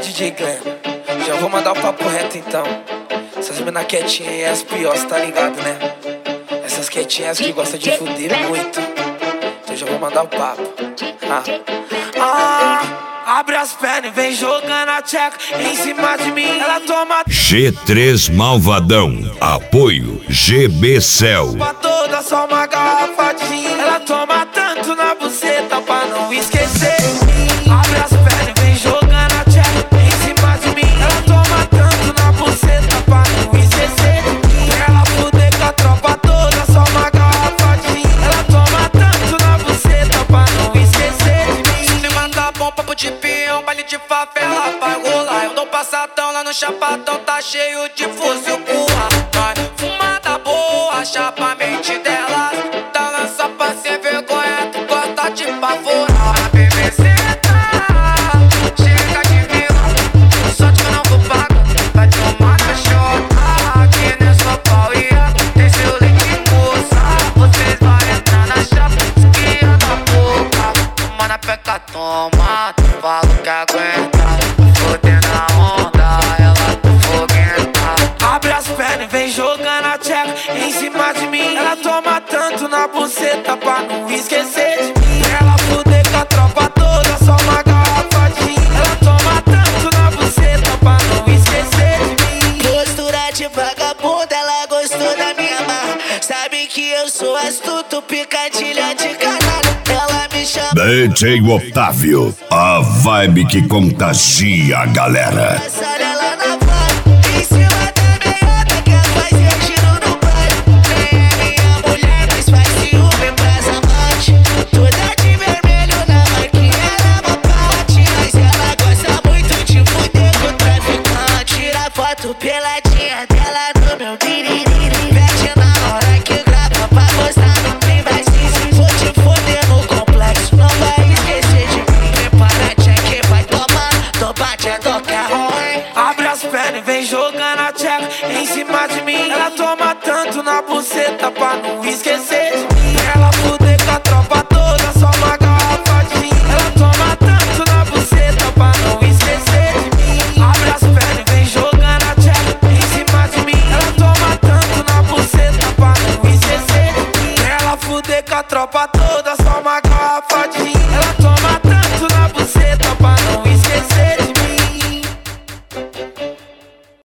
DJ Glenn, já vou mandar o papo reto então. Essas mina quietinhas e as piores, tá ligado, né? Essas quietinhas que gostam de fuder muito. Então já vou mandar o papo. Abre as pernas e vem jogando a tcheca em cima de mim. Ela toma G3 Malvadão. Apoio GBcell. pra toda, só uma garrafa de gin. Ela toma tanto na buceta pra não esquecer de mim. Abre as pernas e vem jogando a tcheca em cima de mim. Ela toma tanto na buceta pra não esquecer de mim. Pra ela fuder com a tropa toda, só uma garrafa de gin. Ela toma tanto na buceta pra não esquecer de mim. Se manda bom papo de peão, baile de favela vai rolar. Eu dou passadão lá no chapadão, tá cheio de fuzil com rapaz. Fumada boa, chapa a mente dela. Tá lança pra ser vergonha, tu gosta de pavorar. A BBC tá, chega de vilão. Só que eu não vou pagar, vai tomar cachorra. Aqui nessa pauia tem seu leite moça. Vocês vão entrar na chapa, esquia da boca. Toma na peca, toma, tu fala que aguenta. Foder na onda, ela tá foguenta. Abre as pernas e vem jogando a tcheca em cima de mim. Ela toma tanto na buceta pra não esquecer de mim. Pra ela fuder com a tropa toda, só uma garrafa de gin. Ela toma tanto na buceta pra não esquecer de mim. Postura de vagabunda, ela gostou da minha marra. Sabe que eu sou astuto, picadilha de canalha. Ela me chama DJ Otávio. A vibe que contagia a galera. passarela na voz. Em cima da meiota, quer fazer giro no baile. Nem é minha mulher, mas faz ciúme pras amantes. Toda de vermelho na maquinha, ela é uma parte. Mas ela gosta muito de fuder com o traficante. Tira foto peladinha dela no meu biriri. Pede na hora que grava pra postar no privacy. Se for te foder no complexo, não vai esquecer de mim. Prepara, check, vai tomar. Tô batendo que é ruim. Abre as pernas e vem jogando a tcheca em cima de mim. Ela toma tanto na buceta pra não esquecer de mim. Pra ela fuder com a tropa toda, só uma garrafa de gin. Ela toma tanto na buceta pra não esquecer de mim. Abre as pernas e vem jogando a tcheca em cima de mim. Ela toma tanto na buceta pra não esquecer de mim. Pra ela fuder com a tropa toda,